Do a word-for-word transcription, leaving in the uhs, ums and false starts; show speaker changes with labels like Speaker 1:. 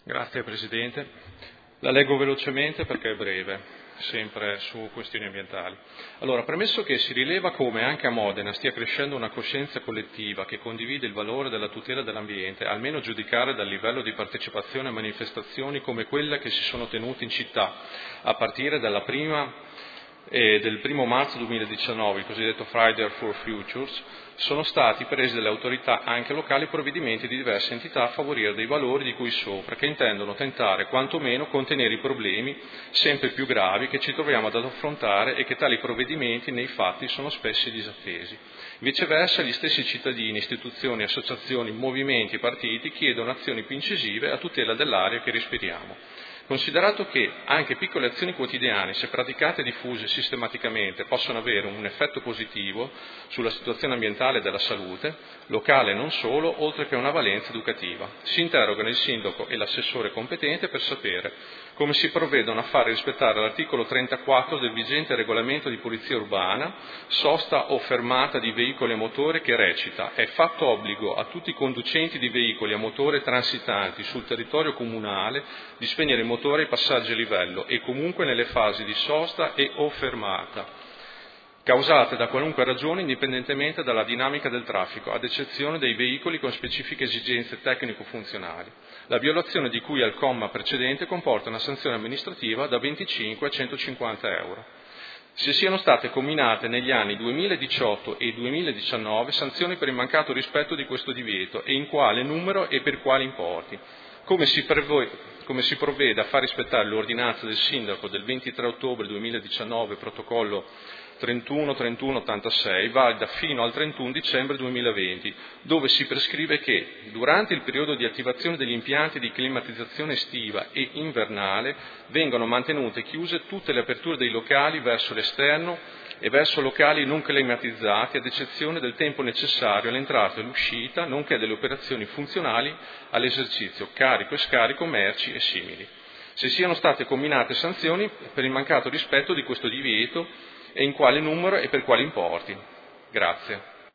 Speaker 1: Grazie Presidente. La leggo velocemente perché è breve, sempre su questioni ambientali. Allora, premesso che si rileva come anche a Modena stia crescendo una coscienza collettiva che condivide il valore della tutela dell'ambiente, almeno giudicare dal livello di partecipazione a manifestazioni come quelle che si sono tenute in città, a partire dalla prima e del primo marzo duemiladiciannove, il cosiddetto Friday for Futures, sono stati presi dalle autorità anche locali provvedimenti di diverse entità a favorire dei valori di cui sopra, che intendono tentare quantomeno contenere i problemi sempre più gravi che ci troviamo ad affrontare e che tali provvedimenti nei fatti sono spesso disattesi. Viceversa, gli stessi cittadini, istituzioni, associazioni, movimenti e partiti chiedono azioni più incisive a tutela dell'aria che respiriamo. Considerato che anche piccole azioni quotidiane, se praticate e diffuse sistematicamente, possono avere un effetto positivo sulla situazione ambientale e della salute, locale e non solo, oltre che una valenza educativa, si interrogano il sindaco e l'assessore competente per sapere come si provvedono a fare rispettare l'articolo trentaquattro del vigente regolamento di polizia urbana, sosta o fermata di veicoli a motore, che recita: è fatto obbligo a tutti i conducenti di veicoli a motore transitanti sul territorio comunale di spegnere il motore ai passaggi a livello e comunque nelle fasi di sosta e o fermata, causate da qualunque ragione indipendentemente dalla dinamica del traffico, ad eccezione dei veicoli con specifiche esigenze tecnico-funzionali. La violazione di cui al comma precedente comporta una sanzione amministrativa da venticinque a centocinquanta euro. Se siano state comminate negli anni duemiladiciotto e duemiladiciannove sanzioni per il mancato rispetto di questo divieto e in quale numero e per quali importi. Come si, prevede, come si provvede a far rispettare l'ordinanza del sindaco del ventitré ottobre duemiladiciannove, protocollo trentuno trentuno ottantasei, valida fino al trentuno dicembre duemilaventi, dove si prescrive che durante il periodo di attivazione degli impianti di climatizzazione estiva e invernale vengano mantenute chiuse tutte le aperture dei locali verso l'esterno e verso locali non climatizzati, ad eccezione del tempo necessario all'entrata e all'uscita, nonché delle operazioni funzionali all'esercizio, carico e scarico merci e simili. Se siano state comminate sanzioni per il mancato rispetto di questo divieto e in quale numero e per quali importi. Grazie.